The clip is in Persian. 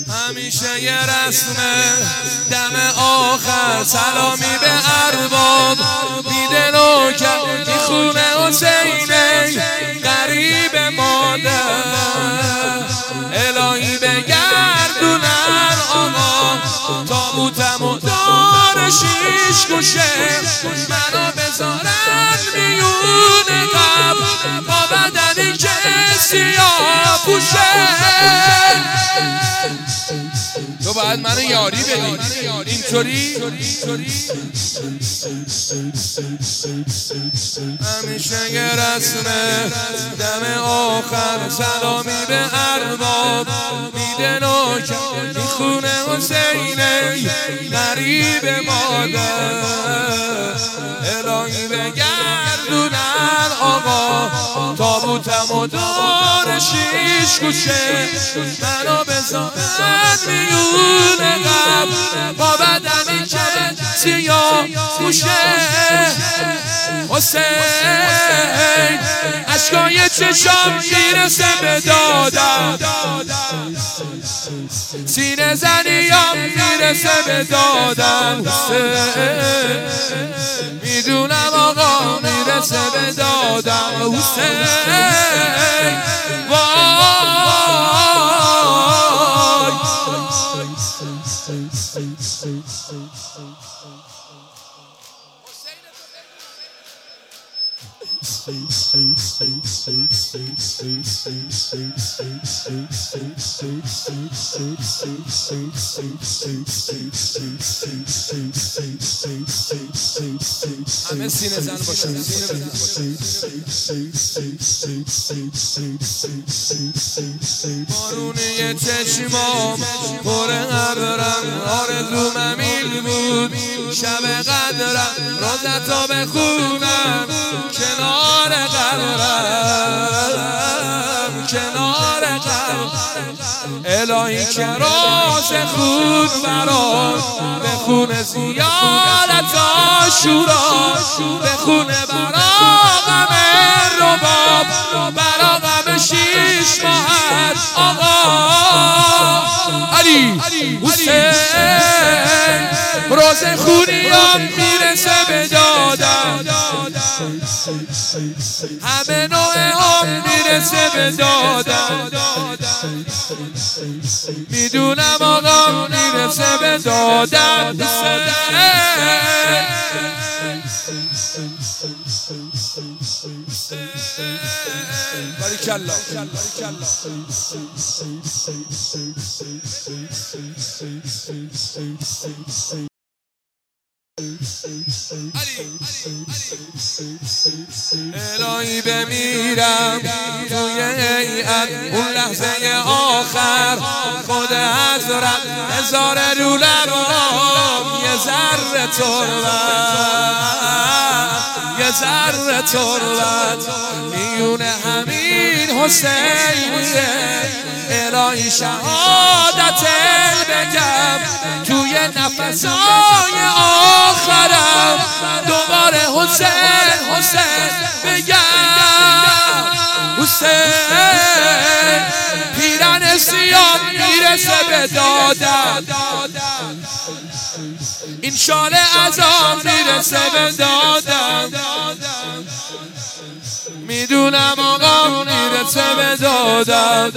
همیشه یه رسمه دم آخر سلامی به ارباب میده نوکر میخونه حسینه قریب مادر الهی بگردونن آقا تابوتمو داره 6 گوشه منو بذارن میونه قبر با بدنی که سیاه پوشه تو باید منو یاری بدی اینطوری همیشه یه رسمه دم آخر سلامی به ارباب میده نوکر میخونه حسینه قریب مادر الهی بگردونن آقا تابوتمو داره 6 گوشه منو بذارن میونه قبر با بدنی که سیاه پوشه حسین اشکای چشام میرسه به دادم سینه زنیام میرسه به دادم حسین میدونم آقا میرسه به دادم حسین همه سینه زن باشن بارونی چشمام پر ابرم آرزوم امیل بود شب قدرم روزتو بخونم کنار قبرم کنار قبرم الهی که راز خود برام بخونه زیارت آشورا بخونه براغم رباب براغم 6 ماه آقا علی حسین روز خونیام میرسه به دادم همه نوع هم میرسه به دادم میدونم آقا میرسه به دادم باریکالله الهی بمیرم توی هیئت اون لحظه آخر خود حضرت هزار رو لبام یه ذره تربت یه ذره تربت میونه همین حسینیه الهی شهادت بگم توی نفسای آخرم دوباره حسین حسین بگم حسین پیرن سیاه میرسه به دادم این شال عذاب میرسه به دادم میدونم آقا میرسه به دادم